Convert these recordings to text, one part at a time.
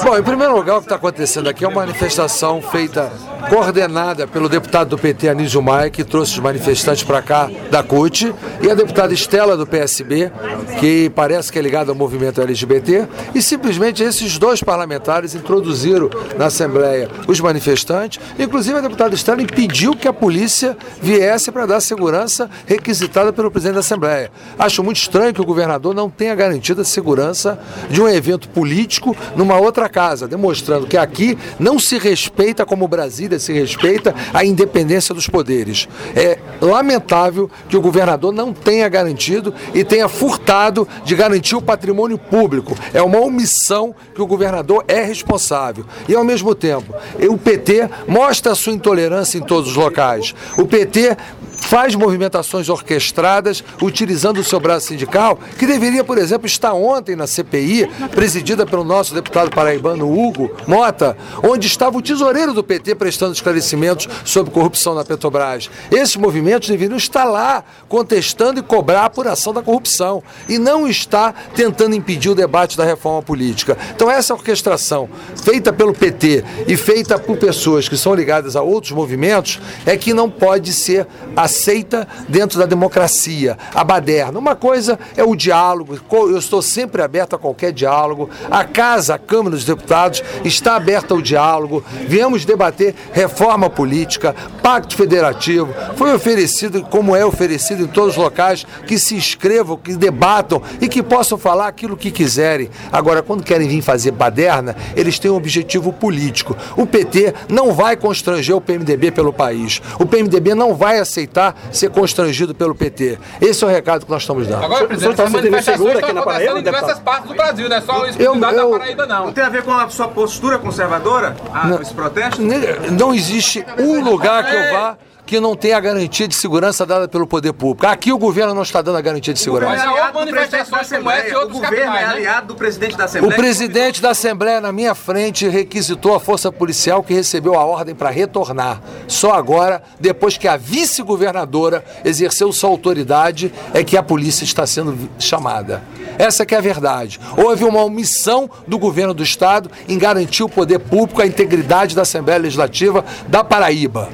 Bom, em primeiro lugar, o que está acontecendo aqui é uma manifestação feita, coordenada pelo deputado do PT, Anísio Maia, que trouxe os manifestantes para cá da CUT, e a deputada Estela, do PSB, que parece que é ligada ao movimento LGBT, e simplesmente esses dois parlamentares introduziram na Assembleia os manifestantes. Inclusive, a deputada Estela impediu que a polícia viesse para dar segurança requisitada pelo presidente da Assembleia. Acho muito estranho que o governador não tenha garantido a segurança de um evento político numa outra casa, demonstrando que aqui não se respeita, como Brasília se respeita, a independência dos poderes. É lamentável que o governador não tenha garantido e tenha furtado de garantir o patrimônio público. É uma omissão que o governador é responsável. E, ao mesmo tempo, o PT mostra a sua intolerância em todos os locais. O PT faz movimentações orquestradas, utilizando o seu braço sindical, que deveria, por exemplo, estar ontem na CPI, presidida pelo nosso deputado paraibano Hugo Mota, onde estava o tesoureiro do PT prestando esclarecimentos sobre corrupção na Petrobras. Esses movimentos deveriam estar lá, contestando e cobrar a apuração da corrupção, e não está tentando impedir o debate da reforma política. Então, essa orquestração feita pelo PT e feita por pessoas que são ligadas a outros movimentos é que não pode ser aceita dentro da democracia, a baderna. Uma coisa é o diálogo, eu estou sempre aberto a qualquer diálogo, a Câmara dos Deputados está aberta ao diálogo, viemos debater reforma política, pacto federativo, foi oferecido, como é oferecido em todos os locais, que se inscrevam, que debatam e que possam falar aquilo que quiserem. Agora, quando querem vir fazer baderna, eles têm um objetivo político. O PT não vai constranger o PMDB pelo país. O PMDB não vai aceitar ser constrangido pelo PT. Esse é o recado que nós estamos dando. Agora, presidente, as manifestações estão acontecendo em diversas partes do Brasil, não é só o exclusividade da Paraíba, não. Não tem a ver com a sua postura conservadora, esse protesto? Não existe um lugar que eu vá que não tem a garantia de segurança dada pelo poder público. Aqui o governo não está dando a garantia de segurança. Mas há manifestações como essa em outros capitais, O governo é aliado do presidente da Assembleia. O presidente da Assembleia, na minha frente, requisitou a força policial, que recebeu a ordem para retornar. Só agora, depois que a vice-governadora exerceu sua autoridade, é que a polícia está sendo chamada. Essa que é a verdade. Houve uma omissão do governo do Estado em garantir o poder público, a integridade da Assembleia Legislativa da Paraíba.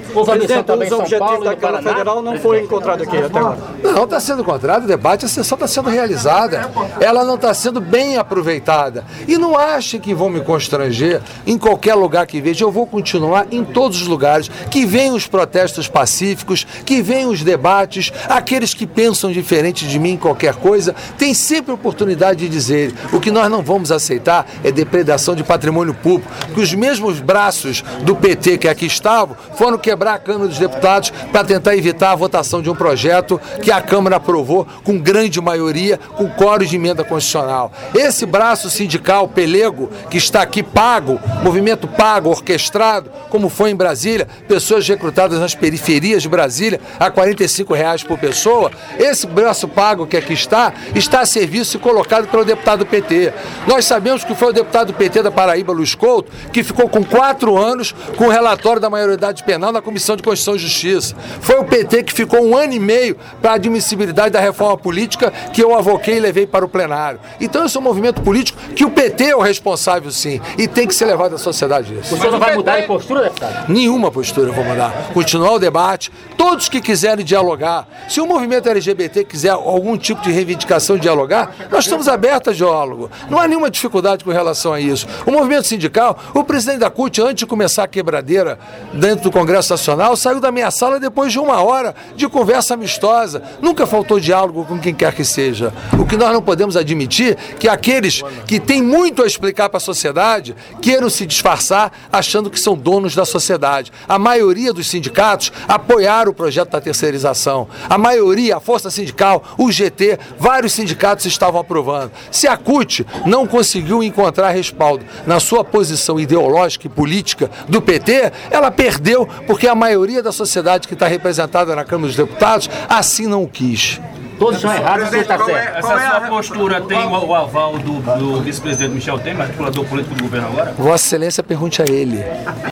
O objetivo da Câmara Federal não foi encontrado aqui até agora. Não está sendo encontrado, o debate, a sessão está sendo realizada. Ela não está sendo bem aproveitada. E não achem que vão me constranger em qualquer lugar que veja. Eu vou continuar em todos os lugares. Que venham os protestos pacíficos, que venham os debates. Aqueles que pensam diferente de mim em qualquer coisa, têm sempre a oportunidade de dizer: o que nós não vamos aceitar é depredação de patrimônio público. Que os mesmos braços do PT que aqui estavam foram quebrar a Câmara dos Deputados para tentar evitar a votação de um projeto que a Câmara aprovou com grande maioria, com quórum de emenda constitucional. Esse braço sindical pelego que está aqui pago, movimento pago, orquestrado, como foi em Brasília, pessoas recrutadas nas periferias de Brasília a R$45 por pessoa, esse braço pago que aqui está a serviço e colocado pelo deputado do PT. Nós sabemos que foi o deputado do PT da Paraíba, Luiz Couto, que ficou com 4 anos com o relatório da maioridade penal na Comissão de Constituição e Justiça. Foi o PT que ficou 1 ano e meio para a admissibilidade da reforma política que eu avoquei e levei para o plenário. Então esse é um movimento político que o PT é o responsável, sim, e tem que ser levado à sociedade isso. O senhor não vai mudar de postura, deputado? Nenhuma postura eu vou mudar. Continuar o debate, todos que quiserem dialogar. Se o movimento LGBT quiser algum tipo de reivindicação de dialogar, nós estamos abertos a diálogo. Não há nenhuma dificuldade com relação a isso. O movimento sindical, o presidente da CUT, antes de começar a quebradeira dentro do Congresso Nacional, saiu da minha sala depois de 1 hora de conversa amistosa. Nunca faltou diálogo com quem quer que seja. O que nós não podemos admitir é que aqueles que têm muito a explicar para a sociedade queiram se disfarçar achando que são donos da sociedade. A maioria dos sindicatos apoiaram o projeto da terceirização. A maioria, a força sindical, o GT, vários sindicatos estavam aprovando. Se a CUT não conseguiu encontrar respaldo na sua posição ideológica e política do PT, ela perdeu porque a maioria da sociedade que está representada na Câmara dos Deputados assim não o quis. Todos estão errados, você está certo. Essa sua postura tem o aval do vice-presidente Michel Temer, articulador político do governo agora? Vossa Excelência, pergunte a ele.